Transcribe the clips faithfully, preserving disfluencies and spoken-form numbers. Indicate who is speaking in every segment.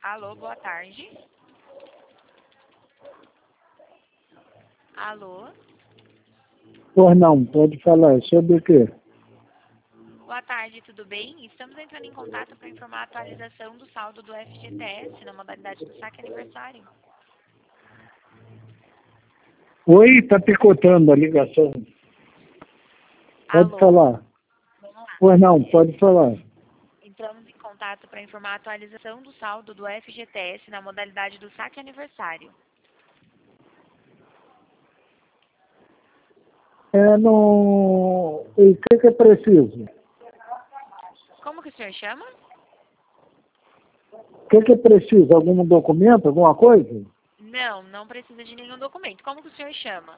Speaker 1: Alô, boa tarde. Alô?
Speaker 2: Pois não, pode falar. Sobre o quê?
Speaker 1: Boa tarde, tudo bem? Estamos entrando em contato para informar a atualização do saldo do F G T S na modalidade do saque aniversário.
Speaker 2: Oi, tá picotando a ligação. Pode
Speaker 1: Alô?
Speaker 2: falar.
Speaker 1: Vamos lá.
Speaker 2: Pois não, pode falar.
Speaker 1: Entramos em contato para informar a atualização do saldo do F G T S na modalidade do saque aniversário.
Speaker 2: É, não... O que que é preciso?
Speaker 1: Como que o senhor chama?
Speaker 2: O que que é preciso? Algum documento, alguma coisa?
Speaker 1: Não, não precisa de nenhum documento. Como que o senhor chama?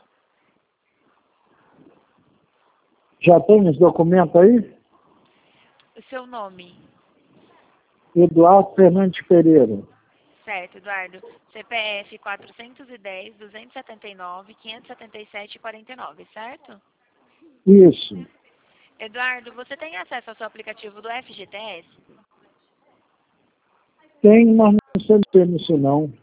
Speaker 2: Já tem os documentos aí?
Speaker 1: O seu nome?
Speaker 2: Eduardo Fernandes Pereira.
Speaker 1: Certo, Eduardo. C P F quatrocentos e dez, duzentos e setenta e nove, quinhentos e setenta e sete, quarenta e nove, certo?
Speaker 2: Isso.
Speaker 1: Eduardo, você tem acesso ao seu aplicativo do F G T S?
Speaker 2: Tem, mas não sei mexer nisso não.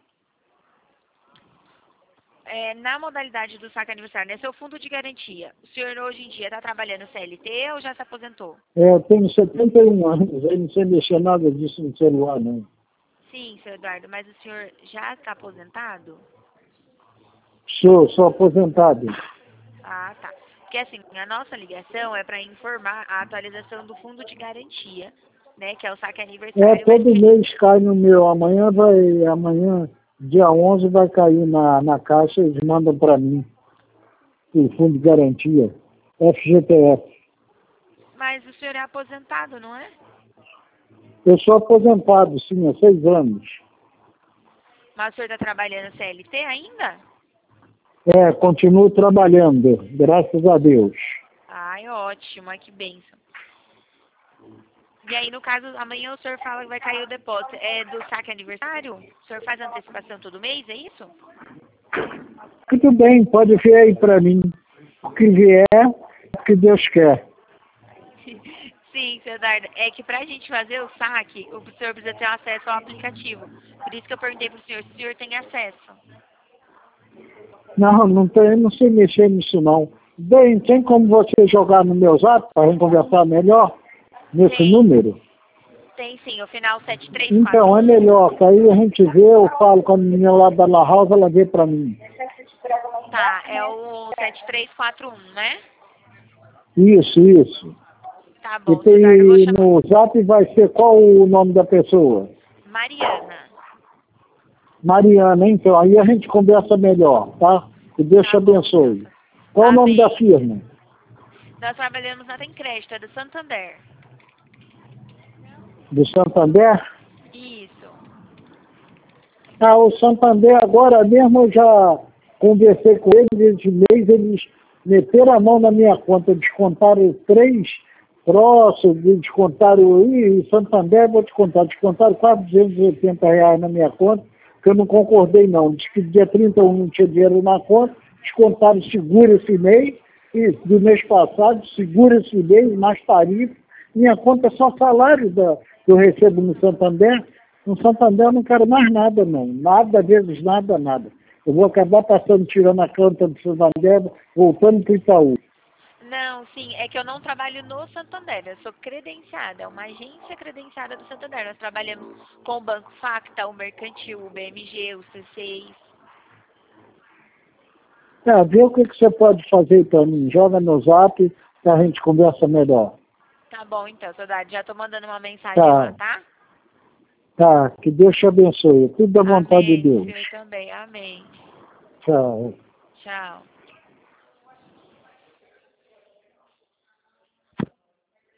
Speaker 1: É, na modalidade do saque aniversário, né? Seu fundo de garantia. O senhor hoje em dia está trabalhando C L T ou já se aposentou?
Speaker 2: É, eu tenho setenta e um anos, aí não sei mexer nada disso no celular, não.
Speaker 1: Sim, seu Eduardo, mas o senhor já está aposentado?
Speaker 2: Sou, sou aposentado.
Speaker 1: Ah, tá. Porque assim, a nossa ligação é para informar a atualização do fundo de garantia, né? Que é o saque
Speaker 2: É,
Speaker 1: aniversário.
Speaker 2: todo
Speaker 1: mas que-
Speaker 2: mês cai no meu. Amanhã vai, amanhã, dia onze, vai cair na, na caixa, eles mandam para mim. O fundo de garantia. F G T S.
Speaker 1: Mas o senhor é aposentado, não é?
Speaker 2: Eu sou aposentado, sim, há seis anos.
Speaker 1: Mas o senhor está trabalhando C L T ainda?
Speaker 2: É, continuo trabalhando, graças a Deus.
Speaker 1: Ai, ótimo, ai que bênção. E aí, no caso, amanhã o senhor fala que vai cair o depósito. É do saque aniversário? O senhor faz antecipação todo mês, é isso?
Speaker 2: Tudo bem, pode vir aí para mim. O que vier, o que Deus quer.
Speaker 1: Sim, seu Eduardo. É que pra gente fazer o saque, o senhor precisa ter acesso ao aplicativo. Por isso que eu perguntei pro senhor se o senhor tem acesso.
Speaker 2: Não, não, tem, não sei mexer nisso não. Bem, tem como você jogar no meu zap para a gente conversar melhor nesse
Speaker 1: Tem,
Speaker 2: número?
Speaker 1: tem sim, o final sete três quatro
Speaker 2: Então, é
Speaker 1: um.
Speaker 2: melhor, que aí a gente vê, eu falo com a menina lá da La House, ela vê para mim.
Speaker 1: Tá, é o sete três quatro um, né?
Speaker 2: Isso, isso.
Speaker 1: Tá
Speaker 2: E
Speaker 1: bom, seu Eduardo, eu vou
Speaker 2: tem,
Speaker 1: chamar
Speaker 2: no zap vai ser qual o nome da pessoa?
Speaker 1: Mariana.
Speaker 2: Mariana, então, aí a gente conversa melhor, tá? Que Deus te
Speaker 1: Tá bom, então.
Speaker 2: abençoe. Qual o nome da
Speaker 1: Amém.
Speaker 2: firma?
Speaker 1: Nós trabalhamos na Tem Crédito, é do Santander.
Speaker 2: Do Santander?
Speaker 1: Isso.
Speaker 2: Ah, o Santander agora mesmo eu já conversei com eles, esse mês eles meteram a mão na minha conta, descontaram três próximos, descontaram, e Santander, vou te contar, descontaram quase duzentos e oitenta reais na minha conta, que eu não concordei não, diz que dia trinta e um não tinha dinheiro na conta, descontaram seguro esse mês, e do mês passado, seguro esse mês, mais tarifa, minha conta é só salário da, que eu recebo no Santander. No Santander eu não quero mais nada, não. Nada, vezes nada, nada. Eu vou acabar passando, tirando a conta do Santander, voltando para o Itaú.
Speaker 1: Não, sim, é que eu não trabalho no Santander, eu sou credenciada, é uma agência credenciada do Santander. Nós trabalhamos com o Banco Facta, o Mercantil, o B M G, o C seis.
Speaker 2: É, vê o que, que você pode fazer para mim. Joga no zap que a gente conversa melhor.
Speaker 1: Tá bom, então, Saudade, já tô mandando uma mensagem lá,
Speaker 2: Tá,
Speaker 1: tá?
Speaker 2: tá. Que Deus te abençoe. Tudo da vontade de
Speaker 1: Amém, o
Speaker 2: Deus.
Speaker 1: senhor também, amém.
Speaker 2: Tchau.
Speaker 1: Tchau.